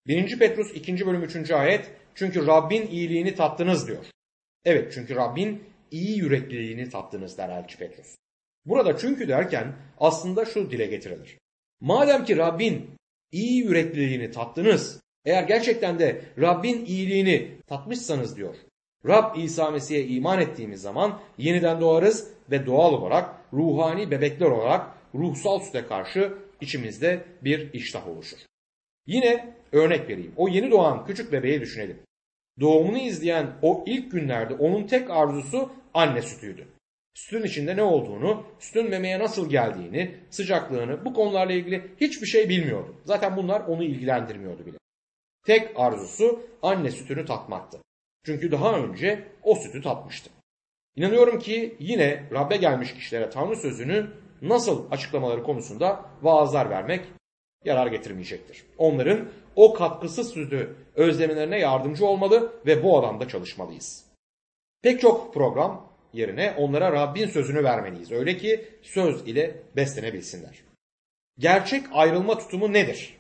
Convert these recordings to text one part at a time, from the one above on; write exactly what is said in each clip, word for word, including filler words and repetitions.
birinci. Petrus ikinci bölüm üçüncü ayet, çünkü Rabbin iyiliğini tattınız diyor. Evet, çünkü Rabbin iyi yürekliliğini tattınız der elçi Petrus. Burada çünkü derken aslında şu dile getirilir. Madem ki Rabbin iyi yürekliliğini tattınız, eğer gerçekten de Rabbin iyiliğini tatmışsanız diyor, Rab İsa Mesih'e iman ettiğimiz zaman yeniden doğarız ve doğal olarak ruhani bebekler olarak ruhsal süte karşı içimizde bir iştah oluşur. Yine örnek vereyim. O yeni doğan küçük bebeği düşünelim. Doğumunu izleyen o ilk günlerde onun tek arzusu anne sütüydü. Sütün içinde ne olduğunu, sütün memeye nasıl geldiğini, sıcaklığını, bu konularla ilgili hiçbir şey bilmiyordu. Zaten bunlar onu ilgilendirmiyordu bile. Tek arzusu anne sütünü tatmaktı. Çünkü daha önce o sütü tatmıştı. İnanıyorum ki yine Rab'be gelmiş kişilere Tanrı sözünü nasıl açıklamaları konusunda vaazlar vermek yarar getirmeyecektir. Onların o katkısız sütü özlemelerine yardımcı olmalı ve bu alanda çalışmalıyız. Pek çok program yerine onlara Rabbin sözünü vermeliyiz. Öyle ki söz ile beslenebilsinler. Gerçek ayrılma tutumu nedir?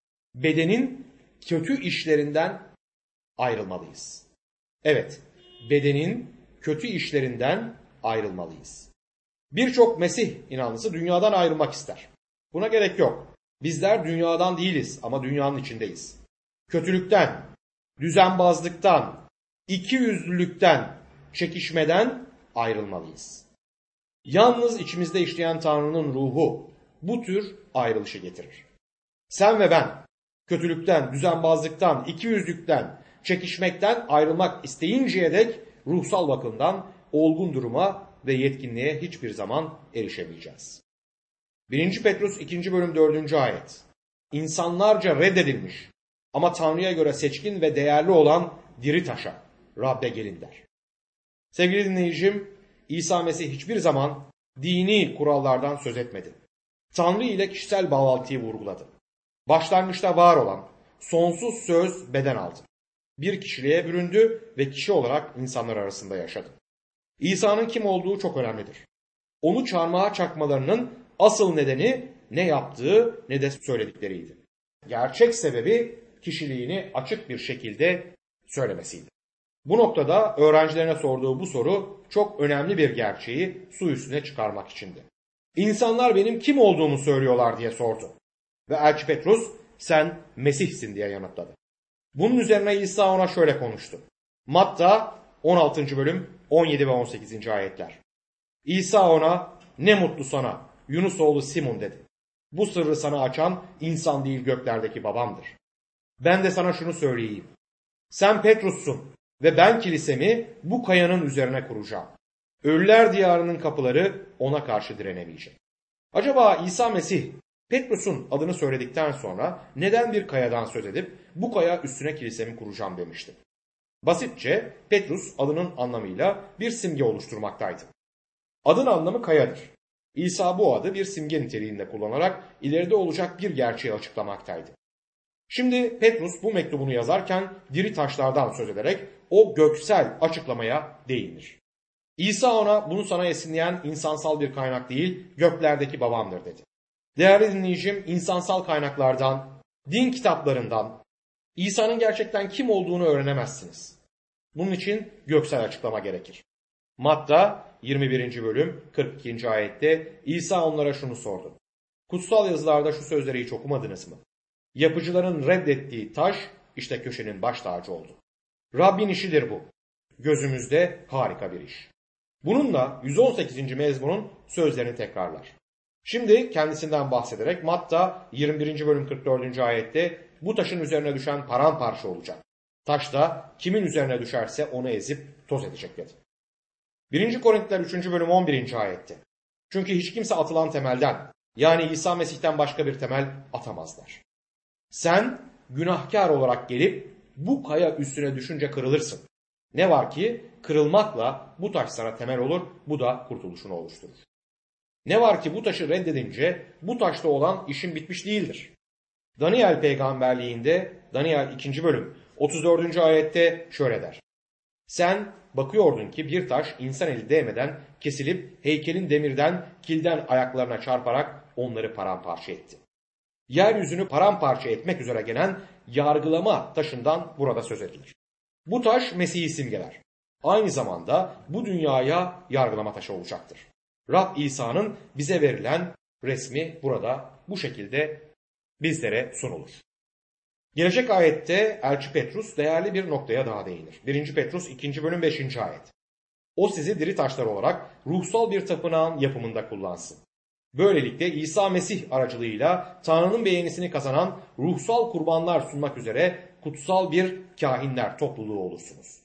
Bedenin kötü işlerinden ayrılmalıyız. Evet, bedenin kötü işlerinden ayrılmalıyız. Birçok Mesih inanlısı dünyadan ayrılmak ister. Buna gerek yok. Bizler dünyadan değiliz ama dünyanın içindeyiz. Kötülükten, düzenbazlıktan, ikiyüzlülükten, çekişmeden ayrılmalıyız. Yalnız içimizde işleyen Tanrı'nın ruhu bu tür ayrılışı getirir. Sen ve ben kötülükten, düzenbazlıktan, ikiyüzlülükten, çekişmekten ayrılmak isteyinceye dek ruhsal bakımdan olgun duruma ve yetkinliğe hiçbir zaman erişemeyeceğiz. birinci. Petrus ikinci bölüm dördüncü ayet. İnsanlarca reddedilmiş ama Tanrı'ya göre seçkin ve değerli olan diri taşa, Rab'be gelin der. Sevgili dinleyicim, İsa Mesih hiçbir zaman dini kurallardan söz etmedi. Tanrı ile kişisel bağlantıyı vurguladı. Başlangıçta var olan sonsuz söz beden aldı. Bir kişiliğe büründü ve kişi olarak insanlar arasında yaşadı. İsa'nın kim olduğu çok önemlidir. Onu çarmıha çakmalarının asıl nedeni ne yaptığı ne de söyledikleriydi. Gerçek sebebi kişiliğini açık bir şekilde söylemesiydi. Bu noktada öğrencilerine sorduğu bu soru çok önemli bir gerçeği su üstüne çıkarmak içindi. İnsanlar benim kim olduğumu söylüyorlar diye sordu. Ve elçi Petrus sen Mesih'sin diye yanıtladı. Bunun üzerine İsa ona şöyle konuştu. Matta on altıncı bölüm on yedi ve on sekizinci ayetler. İsa ona ne mutlu sana Yunus oğlu Simon dedi. Bu sırrı sana açan insan değil göklerdeki babamdır. Ben de sana şunu söyleyeyim. Sen Petrus'sun ve ben kilisemi bu kayanın üzerine kuracağım. Ölüler diyarının kapıları ona karşı direnemeyecek. Acaba İsa Mesih Petrus'un adını söyledikten sonra neden bir kayadan söz edip bu kaya üstüne kilisemi kuracağım demişti? Basitçe Petrus adının anlamıyla bir simge oluşturmaktaydı. Adın anlamı kayadır. İsa bu adı bir simge niteliğinde kullanarak ileride olacak bir gerçeği açıklamaktaydı. Şimdi Petrus bu mektubunu yazarken diri taşlardan söz ederek o göksel açıklamaya değinir. İsa ona bunu sana esinleyen insansal bir kaynak değil göklerdeki babamdır dedi. Değerli dinleyicim, insansal kaynaklardan, din kitaplarından İsa'nın gerçekten kim olduğunu öğrenemezsiniz. Bunun için göksel açıklama gerekir. Matta yirmi birinci bölüm kırk ikinci ayette İsa onlara şunu sordu. Kutsal yazılarda şu sözleri hiç okumadınız mı? Yapıcıların reddettiği taş işte köşenin baş tacı oldu. Rabbin işidir bu. Gözümüzde harika bir iş. Bununla yüz on sekizinci mezmunun sözlerini tekrarlar. Şimdi kendisinden bahsederek Matta yirmi birinci bölüm kırk dördüncü ayette bu taşın üzerine düşen paramparça olacak. Taş da kimin üzerine düşerse onu ezip toz edecek dedi. birinci Korintiler üçüncü bölüm on birinci ayette. Çünkü hiç kimse atılan temelden yani İsa Mesih'ten başka bir temel atamazlar. Sen günahkar olarak gelip bu kaya üstüne düşünce kırılırsın. Ne var ki kırılmakla bu taş sana temel olur, bu da kurtuluşunu oluşturur. Ne var ki bu taşı reddedince bu taşta olan işin bitmiş değildir. Daniel peygamberliğinde Daniel ikinci bölüm otuz dördüncü ayette şöyle der. Sen bakıyordun ki bir taş insan eli değmeden kesilip heykelin demirden kilden ayaklarına çarparak onları paramparça etti. Yeryüzünü paramparça etmek üzere gelen yargılama taşından burada söz edilir. Bu taş Mesih'i simgeler. Aynı zamanda bu dünyaya yargılama taşı olacaktır. Rab İsa'nın bize verilen resmi burada bu şekilde bizlere sunulur. Gelecek ayette Elçi Petrus değerli bir noktaya daha değinir. birinci. Petrus ikinci bölüm beşinci ayet. O sizi diri taşlar olarak ruhsal bir tapınağın yapımında kullansın. Böylelikle İsa Mesih aracılığıyla Tanrı'nın beğenisini kazanan ruhsal kurbanlar sunmak üzere kutsal bir kâhinler topluluğu olursunuz.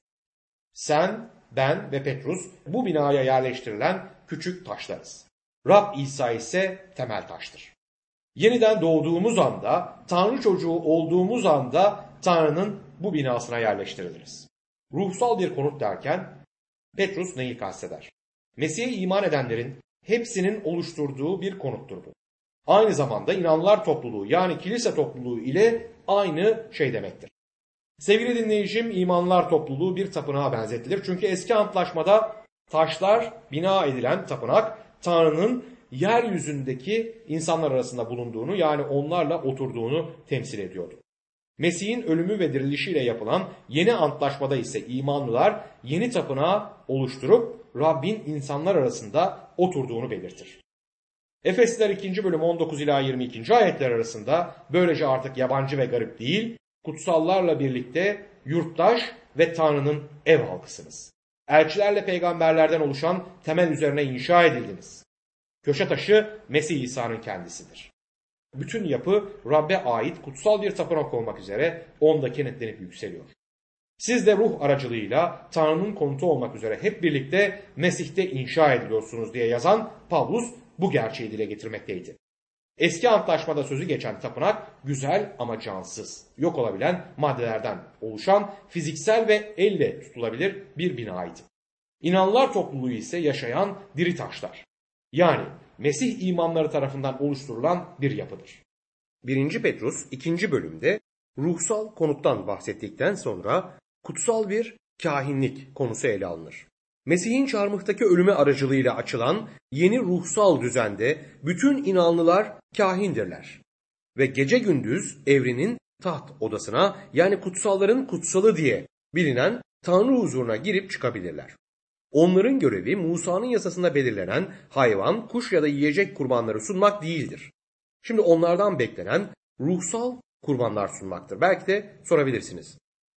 Sen, ben ve Petrus bu binaya yerleştirilen küçük taşlarız. Rab İsa ise temel taştır. Yeniden doğduğumuz anda, Tanrı çocuğu olduğumuz anda Tanrı'nın bu binasına yerleştiriliriz. Ruhsal bir konut derken Petrus neyi kasteder? Mesih'e iman edenlerin hepsinin oluşturduğu bir konuttur bu. Aynı zamanda inanlılar topluluğu yani kilise topluluğu ile aynı şey demektir. Sevgili dinleyicim, imanlılar topluluğu bir tapınağa benzetilir. Çünkü eski antlaşmada taşlar bina edilen tapınak Tanrı'nın yeryüzündeki insanlar arasında bulunduğunu yani onlarla oturduğunu temsil ediyordu. Mesih'in ölümü ve dirilişiyle yapılan yeni antlaşmada ise imanlılar yeni tapınağı oluşturup Rabbin insanlar arasında oturduğunu belirtir. Efesliler ikinci bölüm on dokuz ila yirmi ikinci ayetler arasında böylece artık yabancı ve garip değil, kutsallarla birlikte yurttaş ve Tanrı'nın ev halkısınız. Elçilerle peygamberlerden oluşan temel üzerine inşa edildiniz. Köşe taşı Mesih İsa'nın kendisidir. Bütün yapı Rab'be ait kutsal bir tapınak olmak üzere onda kenetlenip yükseliyor. Siz de ruh aracılığıyla Tanrı'nın konutu olmak üzere hep birlikte Mesih'te inşa ediliyorsunuz diye yazan Pavlus bu gerçeği dile getirmekteydi. Eski antlaşmada sözü geçen tapınak güzel ama cansız, yok olabilen maddelerden oluşan fiziksel ve elle tutulabilir bir binaydı. İnanlılar topluluğu ise yaşayan diri taşlar. Yani Mesih imanları tarafından oluşturulan bir yapıdır. birinci. Petrus ikinci bölümde ruhsal konuttan bahsettikten sonra kutsal bir kâhinlik konusu ele alınır. Mesih'in çarmıhtaki ölümü aracılığıyla açılan yeni ruhsal düzende bütün inanlılar kâhindirler. Ve gece gündüz evrenin taht odasına yani kutsalların kutsalı diye bilinen Tanrı huzuruna girip çıkabilirler. Onların görevi Musa'nın yasasında belirlenen hayvan, kuş ya da yiyecek kurbanları sunmak değildir. Şimdi onlardan beklenen ruhsal kurbanlar sunmaktır. Belki de sorabilirsiniz.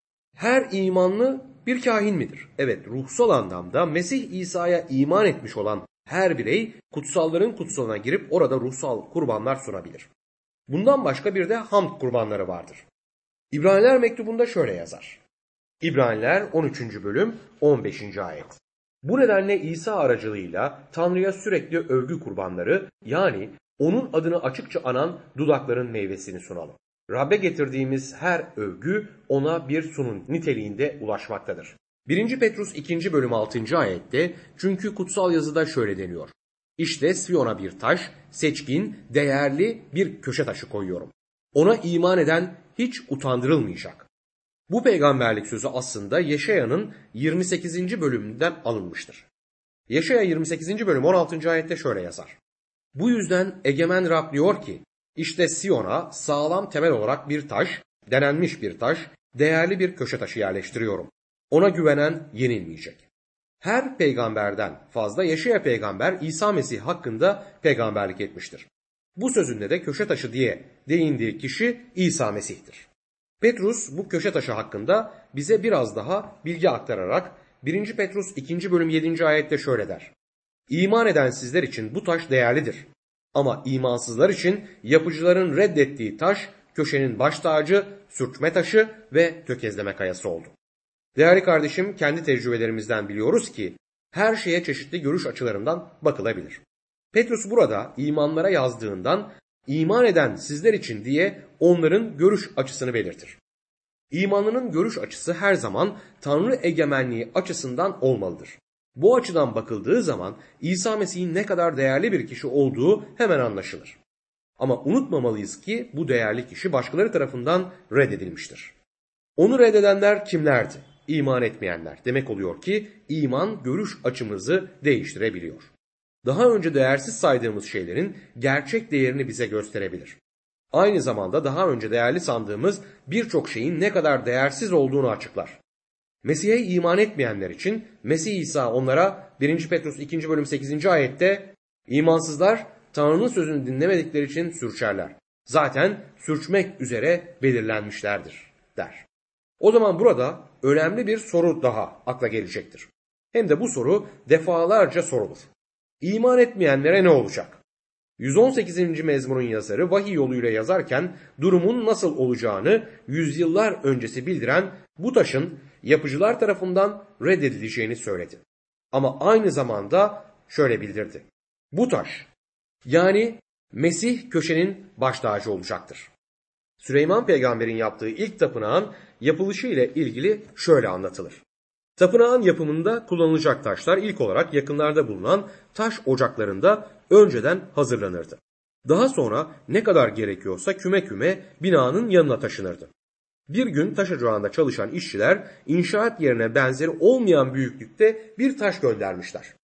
Her imanlı bir kâhin midir? Evet, ruhsal anlamda Mesih İsa'ya iman etmiş olan her birey kutsalların kutsalına girip orada ruhsal kurbanlar sunabilir. Bundan başka bir de hamd kurbanları vardır. İbraniler mektubunda şöyle yazar. İbraniler on üçüncü bölüm on beşinci ayet. Bu nedenle İsa aracılığıyla Tanrı'ya sürekli övgü kurbanları yani onun adını açıkça anan dudakların meyvesini sunalım. Rab'be getirdiğimiz her övgü ona bir sunum niteliğinde ulaşmaktadır. birinci. Petrus ikinci bölüm altıncı ayette çünkü kutsal yazıda şöyle deniyor. İşte Siyon'a bir taş, seçkin, değerli bir köşe taşı koyuyorum. Ona iman eden hiç utandırılmayacak. Bu peygamberlik sözü aslında Yeşaya'nın yirmi sekizinci bölümünden alınmıştır. Yeşaya yirmi sekizinci bölüm on altıncı ayette şöyle yazar. Bu yüzden egemen Rab diyor ki, işte Siyon'a sağlam temel olarak bir taş, denenmiş bir taş, değerli bir köşe taşı yerleştiriyorum. Ona güvenen yenilmeyecek. Her peygamberden fazla Yeşaya peygamber İsa Mesih hakkında peygamberlik etmiştir. Bu sözünde de köşe taşı diye değindiği kişi İsa Mesih'tir. Petrus bu köşe taşı hakkında bize biraz daha bilgi aktararak birinci. Petrus ikinci bölüm yedinci ayette şöyle der. İman eden sizler için bu taş değerlidir. Ama imansızlar için yapıcıların reddettiği taş köşenin baş tacı, sürtme taşı ve tökezleme kayası oldu. Değerli kardeşim, kendi tecrübelerimizden biliyoruz ki her şeye çeşitli görüş açılarından bakılabilir. Petrus burada imanlara yazdığından iman eden sizler için diye onların görüş açısını belirtir. İmanlının görüş açısı her zaman Tanrı egemenliği açısından olmalıdır. Bu açıdan bakıldığı zaman İsa Mesih'in ne kadar değerli bir kişi olduğu hemen anlaşılır. Ama unutmamalıyız ki bu değerli kişi başkaları tarafından reddedilmiştir. Onu reddedenler kimlerdi? İman etmeyenler. Demek oluyor ki iman görüş açımızı değiştirebiliyor. Daha önce değersiz saydığımız şeylerin gerçek değerini bize gösterebilir. aynı zamanda daha önce değerli sandığımız birçok şeyin ne kadar değersiz olduğunu açıklar. Mesih'e iman etmeyenler için Mesih İsa onlara birinci Petrus ikinci bölüm sekizinci ayette imansızlar Tanrı'nın sözünü dinlemedikleri için sürçerler. Zaten sürçmek üzere belirlenmişlerdir der. O zaman burada önemli bir soru daha akla gelecektir. Hem de bu soru defalarca sorulur. İman etmeyenlere ne olacak? yüz on sekizinci mezmurun yazarı vahiy yoluyla yazarken durumun nasıl olacağını yüzyıllar öncesi bildiren bu taşın yapıcılar tarafından reddedileceğini söyledi. Ama aynı zamanda şöyle bildirdi. Bu taş, yani Mesih köşenin baş tacı olacaktır. Süleyman peygamberin yaptığı ilk tapınağın yapılışı ile ilgili şöyle anlatılır. Tapınağın yapımında kullanılacak taşlar ilk olarak yakınlarda bulunan taş ocaklarında önceden hazırlanırdı. Daha sonra ne kadar gerekiyorsa küme küme binanın yanına taşınırdı. Bir gün taş ocağında çalışan işçiler inşaat yerine benzeri olmayan büyüklükte bir taş göndermişler.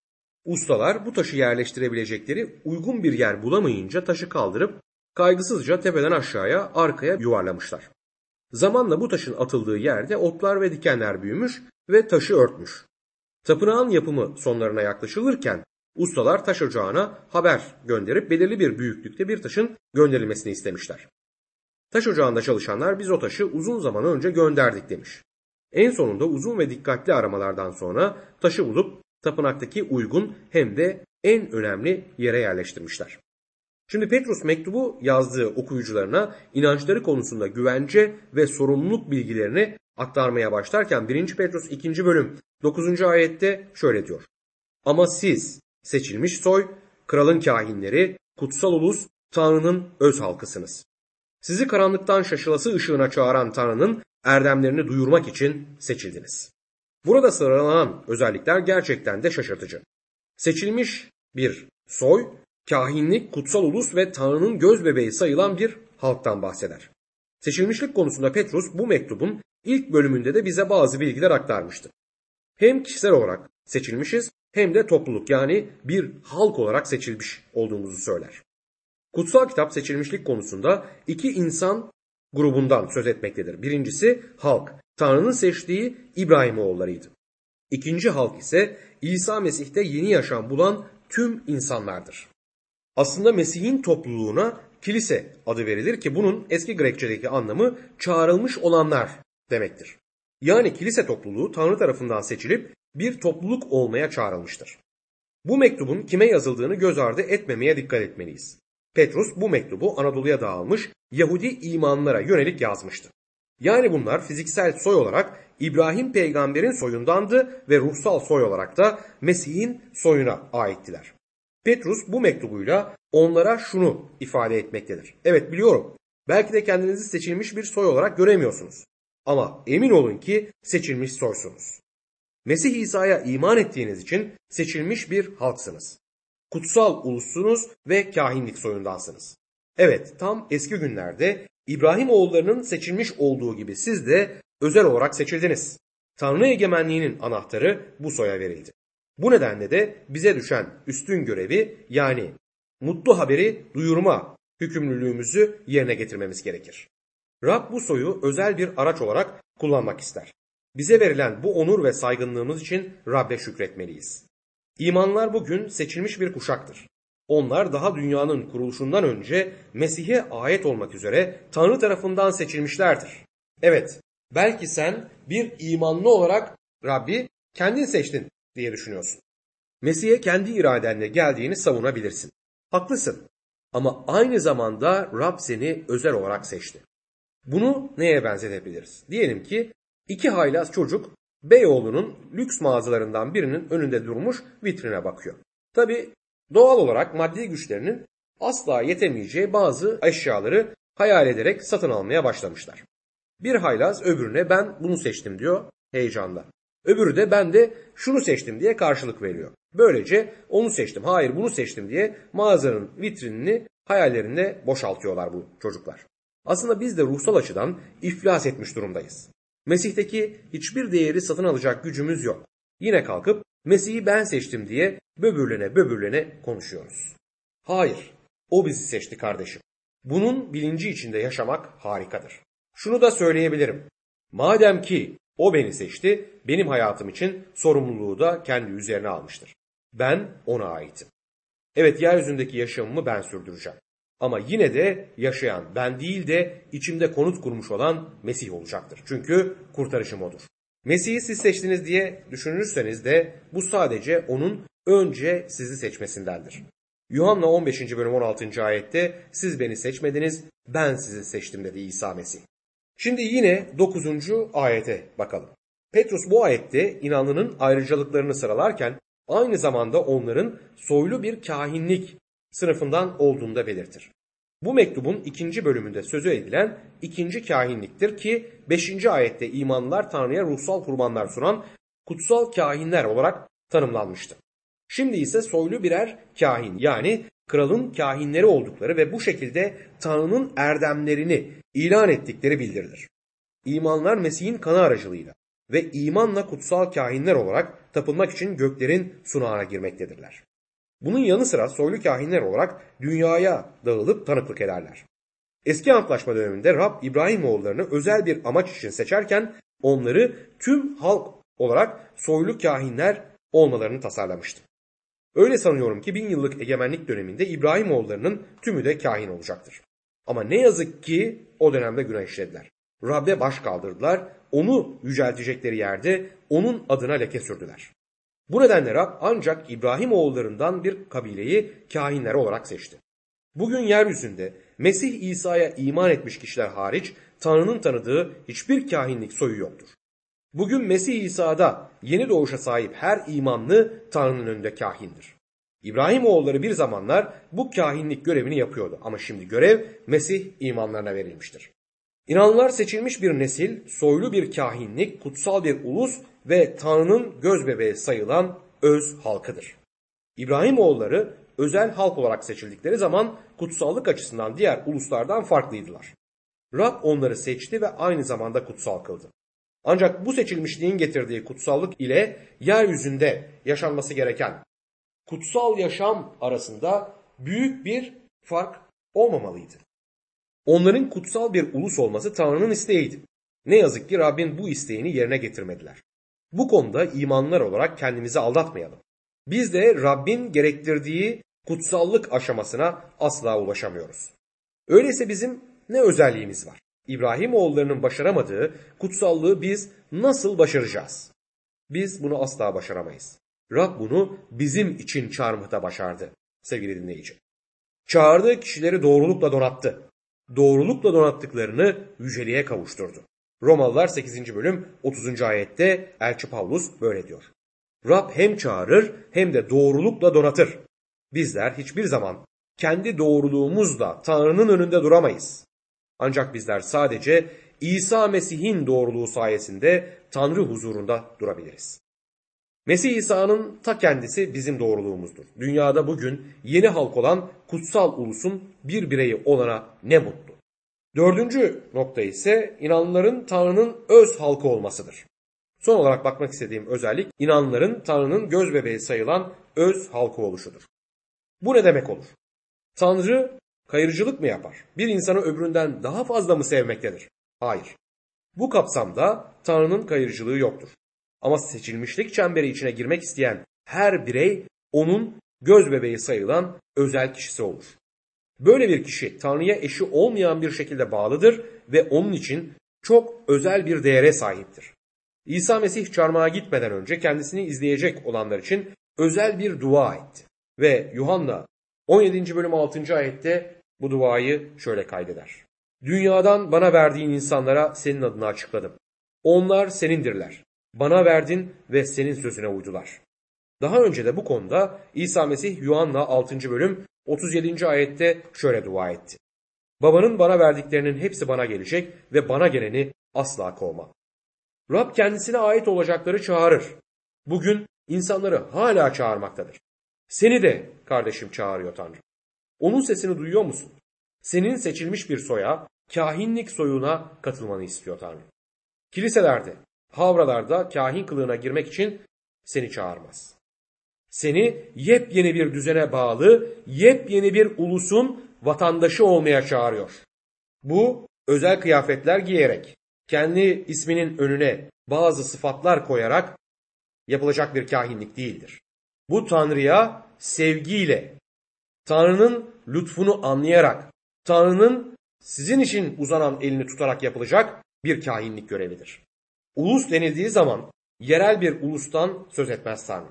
Ustalar bu taşı yerleştirebilecekleri uygun bir yer bulamayınca taşı kaldırıp kaygısızca tepeden aşağıya arkaya yuvarlamışlar. Zamanla bu taşın atıldığı yerde otlar ve dikenler büyümüş ve taşı örtmüş. Tapınağın yapımı sonlarına yaklaşılırken ustalar taş ocağına haber gönderip belirli bir büyüklükte bir taşın gönderilmesini istemişler. Taş ocağında çalışanlar biz o taşı uzun zaman önce gönderdik demiş. En sonunda uzun ve dikkatli aramalardan sonra taşı bulup tapınaktaki uygun hem de en önemli yere yerleştirmişler. Şimdi Petrus mektubu yazdığı okuyucularına inançları konusunda güvence ve sorumluluk bilgilerini aktarmaya başlarken birinci Petrus ikinci bölüm dokuzuncu ayette şöyle diyor. Ama siz seçilmiş soy, kralın kahinleri, kutsal ulus, Tanrı'nın öz halkısınız. Sizi karanlıktan şaşılası ışığına çağıran Tanrı'nın erdemlerini duyurmak için seçildiniz. Burada sıralanan özellikler gerçekten de şaşırtıcı. Seçilmiş bir soy, kahinlik, kutsal ulus ve Tanrı'nın gözbebeği sayılan bir halktan bahseder. Seçilmişlik konusunda Petrus bu mektubun ilk bölümünde de bize bazı bilgiler aktarmıştı. Hem kişisel olarak seçilmişiz hem de topluluk yani bir halk olarak seçilmiş olduğumuzu söyler. Kutsal kitap seçilmişlik konusunda iki insan grubundan söz etmektedir. Birincisi halk, Tanrı'nın seçtiği İbrahimoğullarıydı. İkinci halk ise İsa Mesih'te yeni yaşam bulan tüm insanlardır. Aslında Mesih'in topluluğuna kilise adı verilir ki bunun eski Grekçedeki anlamı çağrılmış olanlar demektir. Yani kilise topluluğu Tanrı tarafından seçilip bir topluluk olmaya çağrılmıştır. Bu mektubun kime yazıldığını göz ardı etmemeye dikkat etmeliyiz. Petrus bu mektubu Anadolu'ya dağılmış Yahudi imanlara yönelik yazmıştı. Yani bunlar fiziksel soy olarak İbrahim peygamberin soyundandı ve ruhsal soy olarak da Mesih'in soyuna aittiler. Petrus bu mektubuyla onlara şunu ifade etmektedir. Evet biliyorum, belki de kendinizi seçilmiş bir soy olarak göremiyorsunuz. Ama emin olun ki seçilmiş soysunuz. Mesih İsa'ya iman ettiğiniz için seçilmiş bir halksınız. Kutsal ulusunuz ve kahinlik soyundansınız. Evet, tam eski günlerde İbrahim oğullarının seçilmiş olduğu gibi siz de özel olarak seçildiniz. Tanrı egemenliğinin anahtarı bu soya verildi. Bu nedenle de bize düşen üstün görevi yani mutlu haberi duyurma yükümlülüğümüzü yerine getirmemiz gerekir. Rab bu soyu özel bir araç olarak kullanmak ister. Bize verilen bu onur ve saygınlığımız için Rab'be şükretmeliyiz. İmanlar bugün seçilmiş bir kuşaktır. Onlar daha dünyanın kuruluşundan önce Mesih'e ait olmak üzere Tanrı tarafından seçilmişlerdir. Evet, belki sen bir imanlı olarak Rabbi kendin seçtin diye düşünüyorsun. Mesih'e kendi iradenle geldiğini savunabilirsin. Haklısın. Ama aynı zamanda Rab seni özel olarak seçti. Bunu neye benzetebiliriz? Diyelim ki iki haylaz çocuk Beyoğlu'nun lüks mağazalarından birinin önünde durmuş vitrine bakıyor. Tabii doğal olarak maddi güçlerinin asla yetemeyeceği bazı eşyaları hayal ederek satın almaya başlamışlar. Bir haylaz öbürüne ben bunu seçtim diyor heyecanla. Öbürü de ben de şunu seçtim diye karşılık veriyor. Böylece onu seçtim, hayır bunu seçtim diye mağazanın vitrinini hayallerinde boşaltıyorlar bu çocuklar. Aslında biz de ruhsal açıdan iflas etmiş durumdayız. Mesih'teki hiçbir değeri satın alacak gücümüz yok. Yine kalkıp Mesih'i ben seçtim diye böbürlene böbürlene konuşuyoruz. Hayır, o bizi seçti kardeşim. Bunun bilinci içinde yaşamak harikadır. Şunu da söyleyebilirim. Madem ki o beni seçti, benim hayatım için sorumluluğu da kendi üzerine almıştır. Ben ona aitim. Evet, yeryüzündeki yaşamımı ben sürdüreceğim. Ama yine de yaşayan ben değil de içimde konut kurmuş olan Mesih olacaktır. Çünkü kurtarışım odur. Mesih'i siz seçtiniz diye düşünürseniz de bu sadece onun önce sizi seçmesindendir. Yuhanna on beşinci bölüm on altıncı ayette siz beni seçmediniz, ben sizi seçtim dedi İsa Mesih. Şimdi yine dokuzuncu ayete bakalım. Petrus bu ayette inanlının ayrıcalıklarını sıralarken aynı zamanda onların soylu bir kahinlik sınıfından olduğunu da belirtir. Bu mektubun ikinci bölümünde sözü edilen ikinci kahinliktir ki beşinci ayette imanlılar Tanrı'ya ruhsal kurbanlar sunan kutsal kahinler olarak tanımlanmıştı. Şimdi ise soylu birer kahin, yani kralın kahinleri oldukları ve bu şekilde Tanrı'nın erdemlerini ilan ettikleri bildirilir. İmanlar Mesih'in kanı aracılığıyla ve imanla kutsal kahinler olarak tapınmak için göklerin sunağına girmektedirler. Bunun yanı sıra soylu kahinler olarak dünyaya dağılıp tanıklık ederler. Eski Antlaşma döneminde Rab İbrahimoğullarını özel bir amaç için seçerken onları tüm halk olarak soylu kahinler olmalarını tasarlamıştı. Öyle sanıyorum ki bin yıllık egemenlik döneminde İbrahimoğullarının tümü de kahin olacaktır. Ama ne yazık ki o dönemde günah işlediler. Rab'be baş kaldırdılar, onu yüceltecekleri yerde onun adına leke sürdüler. Bu nedenle Rab ancak İbrahimoğullarından bir kabileyi kahinler olarak seçti. Bugün yeryüzünde Mesih İsa'ya iman etmiş kişiler hariç Tanrı'nın tanıdığı hiçbir kahinlik soyu yoktur. Bugün Mesih İsa'da yeni doğuşa sahip her imanlı Tanrı'nın önünde kahindir. İbrahimoğulları bir zamanlar bu kahinlik görevini yapıyordu ama şimdi görev Mesih imanlarına verilmiştir. İnanlılar seçilmiş bir nesil, soylu bir kahinlik, kutsal bir ulus ve Tanrı'nın gözbebeği sayılan öz halkıdır. İbrahimoğulları özel halk olarak seçildikleri zaman kutsallık açısından diğer uluslardan farklıydılar. Rab onları seçti ve aynı zamanda kutsal kıldı. Ancak bu seçilmişliğin getirdiği kutsallık ile yeryüzünde yaşanması gereken kutsal yaşam arasında büyük bir fark olmamalıydı. Onların kutsal bir ulus olması Tanrı'nın isteğiydi. Ne yazık ki Rabbin bu isteğini yerine getirmediler. Bu konuda imanlılar olarak kendimizi aldatmayalım. Biz de Rabbin gerektirdiği kutsallık aşamasına asla ulaşamıyoruz. Öyleyse bizim ne özelliğimiz var? İbrahimoğullarının başaramadığı kutsallığı biz nasıl başaracağız? Biz bunu asla başaramayız. Rab bunu bizim için çarmıhta başardı sevgili dinleyici. Çağırdığı kişileri doğrulukla donattı. Doğrulukla donattıklarını yüceliğe kavuşturdu. Romalılar sekizinci bölüm otuzuncu ayette Elçi Pavlus böyle diyor. Rab hem çağırır hem de doğrulukla donatır. Bizler hiçbir zaman kendi doğruluğumuzla Tanrı'nın önünde duramayız. Ancak bizler sadece İsa Mesih'in doğruluğu sayesinde Tanrı huzurunda durabiliriz. Mesih İsa'nın ta kendisi bizim doğruluğumuzdur. Dünyada bugün yeni halk olan kutsal ulusun bir bireyi olana ne mutlu. Dördüncü nokta ise inanlıların Tanrı'nın öz halkı olmasıdır. Son olarak bakmak istediğim özellik inanlıların Tanrı'nın gözbebeği sayılan öz halkı oluşudur. Bu ne demek olur? Tanrı kayırıcılık mı yapar? Bir insanı öbüründen daha fazla mı sevmektedir? Hayır. Bu kapsamda Tanrı'nın kayırıcılığı yoktur. Ama seçilmişlik çemberi içine girmek isteyen her birey onun gözbebeği sayılan özel kişisi olur. Böyle bir kişi Tanrı'ya eşi olmayan bir şekilde bağlıdır ve onun için çok özel bir değere sahiptir. İsa Mesih çarmıha gitmeden önce kendisini izleyecek olanlar için özel bir dua etti. Ve Yuhanna on yedinci bölüm altıncı ayette bu duayı şöyle kaydeder. Dünyadan bana verdiğin insanlara senin adını açıkladım. Onlar senindirler. Bana verdin ve senin sözüne uydular. Daha önce de bu konuda İsa Mesih Yuhanna altıncı bölüm otuz yedinci ayette şöyle dua etti. Babanın bana verdiklerinin hepsi bana gelecek ve bana geleni asla kovmam. Rab kendisine ait olacakları çağırır. Bugün insanları hala çağırmaktadır. Seni de kardeşim çağırıyor Tanrı. Onun sesini duyuyor musun? Senin seçilmiş bir soya, kahinlik soyuna katılmanı istiyor Tanrı. Kiliselerde, havralarda kahin kılığına girmek için seni çağırmaz. Seni yepyeni bir düzene bağlı, yepyeni bir ulusun vatandaşı olmaya çağırıyor. Bu özel kıyafetler giyerek, kendi isminin önüne bazı sıfatlar koyarak yapılacak bir kahinlik değildir. Bu Tanrı'ya sevgiyle, Tanrı'nın lütfunu anlayarak, Tanrı'nın sizin için uzanan elini tutarak yapılacak bir kahinlik görevidir. Ulus denildiği zaman yerel bir ulustan söz etmez Tanrı.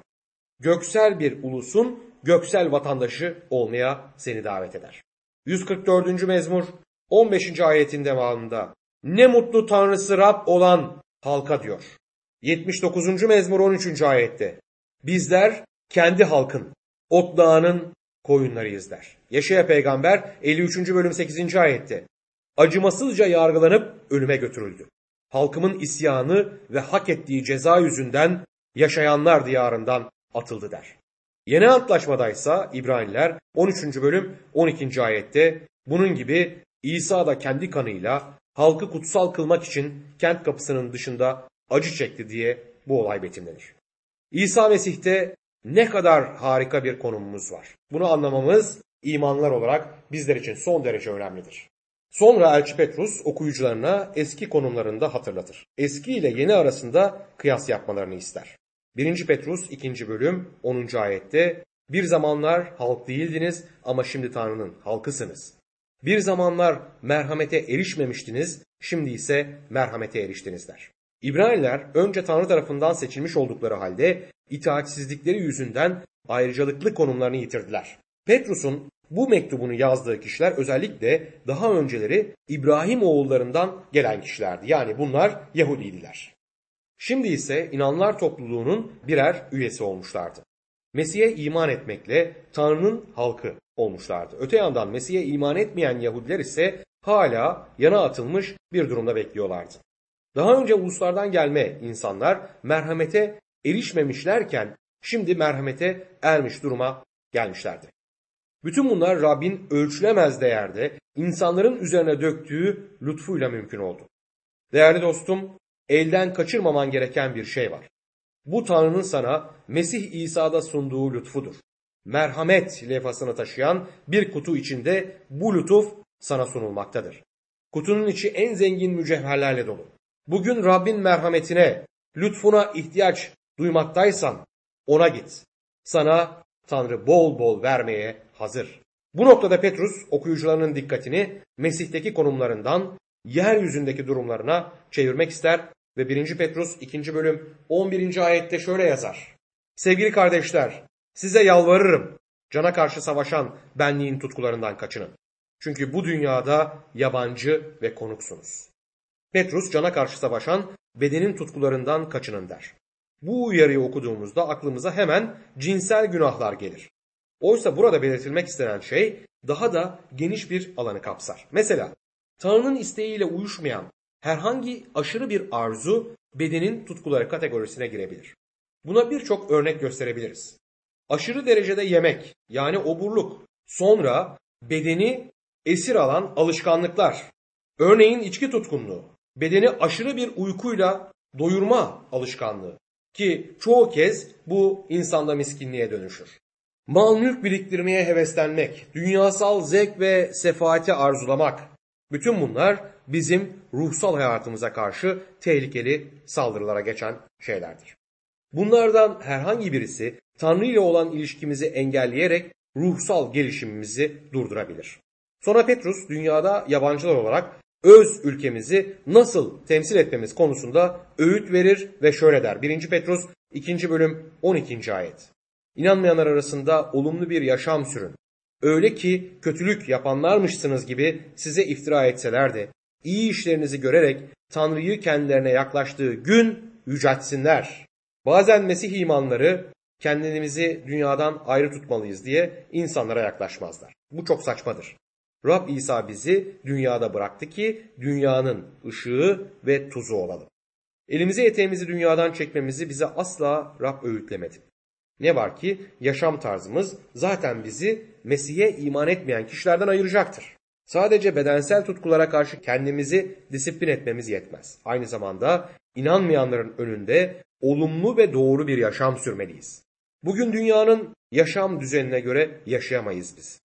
Göksel bir ulusun göksel vatandaşı olmaya seni davet eder. yüz kırk dördüncü mezmur on beşinci ayetin devamında ne mutlu Tanrısı Rab olan halka diyor. yetmiş dokuzuncu mezmur on üçüncü ayette bizler kendi halkın, otlağının koyunlarıyız der. Yeşaya peygamber elli üçüncü bölüm sekizinci ayette acımasızca yargılanıp ölüme götürüldü. Halkımın isyanı ve hak ettiği ceza yüzünden yaşayanlar diyarından atıldı der. Yeni Antlaşmadaysa İbraniler on üçüncü bölüm on ikinci ayette bunun gibi İsa da kendi kanıyla halkı kutsal kılmak için kent kapısının dışında acı çekti diye bu olay betimlenir. İsa Mesih'te ne kadar harika bir konumumuz var. Bunu anlamamız imanlar olarak bizler için son derece önemlidir. Sonra Elçi Petrus okuyucularına eski konumlarında hatırlatır. Eski ile yeni arasında kıyas yapmalarını ister. birinci Petrus ikinci bölüm onuncu ayette bir zamanlar halk değildiniz ama şimdi Tanrı'nın halkısınız. Bir zamanlar merhamete erişmemiştiniz, şimdi ise merhamete eriştiniz der. İbraniler önce Tanrı tarafından seçilmiş oldukları halde itaatsizlikleri yüzünden ayrıcalıklı konumlarını yitirdiler. Petrus'un bu mektubunu yazdığı kişiler özellikle daha önceleri İbrahim oğullarından gelen kişilerdi. Yani bunlar Yahudiydiler. Şimdi ise inanlar topluluğunun birer üyesi olmuşlardı. Mesih'e iman etmekle Tanrı'nın halkı olmuşlardı. Öte yandan Mesih'e iman etmeyen Yahudiler ise hala yana atılmış bir durumda bekliyorlardı. Daha önce uluslardan gelme insanlar merhamete erişmemişlerken şimdi merhamete ermiş duruma gelmişlerdi. Bütün bunlar Rabbin ölçülemez değerde insanların üzerine döktüğü lütfuyla mümkün oldu. Değerli dostum, elden kaçırmaman gereken bir şey var. Bu Tanrı'nın sana Mesih İsa'da sunduğu lütfudur. Merhamet levhasını taşıyan bir kutu içinde bu lütuf sana sunulmaktadır. Kutunun içi en zengin mücevherlerle dolu. Bugün Rabbin merhametine, lütfuna ihtiyaç duymaktaysan ona git. Sana Tanrı bol bol vermeye hazır. Bu noktada Petrus okuyucularının dikkatini Mesih'teki konumlarından yeryüzündeki durumlarına çevirmek ister ve birinci Petrus ikinci bölüm on birinci ayette şöyle yazar. Sevgili kardeşler, size yalvarırım, cana karşı savaşan benliğin tutkularından kaçının. Çünkü bu dünyada yabancı ve konuksunuz. Petrus cana karşı savaşan bedenin tutkularından kaçının der. Bu uyarıyı okuduğumuzda aklımıza hemen cinsel günahlar gelir. Oysa burada belirtilmek istenen şey daha da geniş bir alanı kapsar. Mesela Tanrı'nın isteğiyle uyuşmayan herhangi aşırı bir arzu bedenin tutkuları kategorisine girebilir. Buna birçok örnek gösterebiliriz. Aşırı derecede yemek yani oburluk, sonra bedeni esir alan alışkanlıklar, örneğin içki tutkunluğu, bedeni aşırı bir uykuyla doyurma alışkanlığı ki çoğu kez bu insanda miskinliğe dönüşür. Mal mülk biriktirmeye heveslenmek, dünyasal zevk ve sefaati arzulamak, bütün bunlar bizim ruhsal hayatımıza karşı tehlikeli saldırılara geçen şeylerdir. Bunlardan herhangi birisi Tanrı ile olan ilişkimizi engelleyerek ruhsal gelişimimizi durdurabilir. Sonra Petrus dünyada yabancılar olarak öz ülkemizi nasıl temsil etmemiz konusunda öğüt verir ve şöyle der. birinci Petrus ikinci bölüm on ikinci ayet. İnanmayanlar arasında olumlu bir yaşam sürün. Öyle ki kötülük yapanlarmışsınız gibi size iftira etseler de iyi işlerinizi görerek Tanrı'yı kendilerine yaklaştığı gün yüceltsinler. Bazen Mesih imanları kendimizi dünyadan ayrı tutmalıyız diye insanlara yaklaşmazlar. Bu çok saçmadır. Rab İsa bizi dünyada bıraktı ki dünyanın ışığı ve tuzu olalım. Elimizi eteğimizi dünyadan çekmemizi bize asla Rab öğütlemedi. Ne var ki yaşam tarzımız zaten bizi Mesih'e iman etmeyen kişilerden ayıracaktır. Sadece bedensel tutkulara karşı kendimizi disiplin etmemiz yetmez. Aynı zamanda inanmayanların önünde olumlu ve doğru bir yaşam sürmeliyiz. Bugün dünyanın yaşam düzenine göre yaşayamayız biz.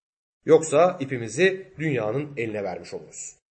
Yoksa ipimizi dünyanın eline vermiş oluruz.